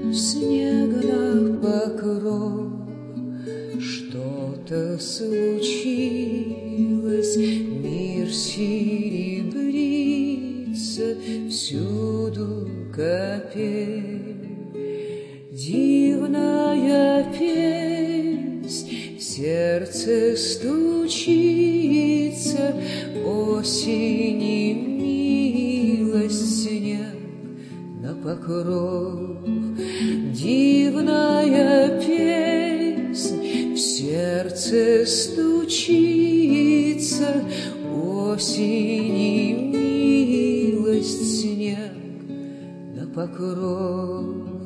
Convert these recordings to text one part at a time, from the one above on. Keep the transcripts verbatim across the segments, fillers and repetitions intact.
Снег на покров, что-то случилось, мир серебрится, всюду капель. Дивная песнь в сердце стучится, осени милость, снег на покров. Дивная песнь в сердце стучится, осени милость, снег на покров.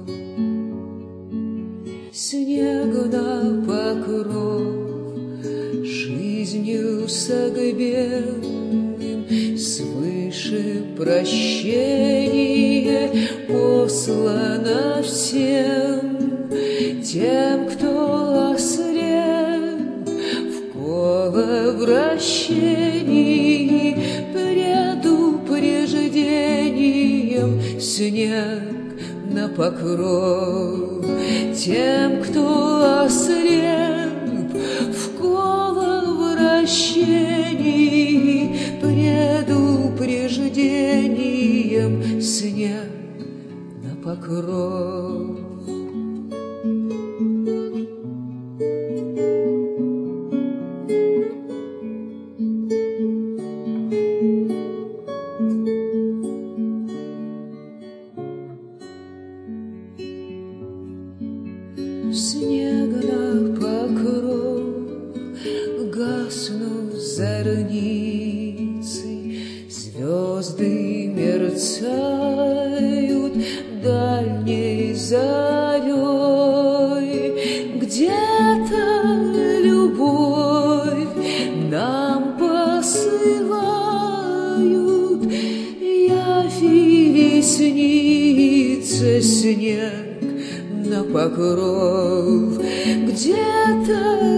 Снег на покров, жизнью согбенным свыше прощение послано всем тем, кто ослеп в коловращении предупреждением. Снег на покров тем, кто ослеп в коловращении предупреждением. Снег на покров. Снег на покров, гаснут зорницы, звезды мерцают дальней зарей. Где-то любовь нам посылают, явили снится снег на покров. Где-то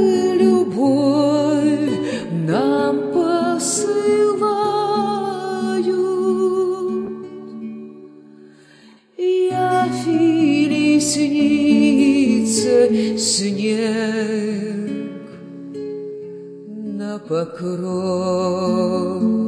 любовь нам посылают, явили снится снег на покров.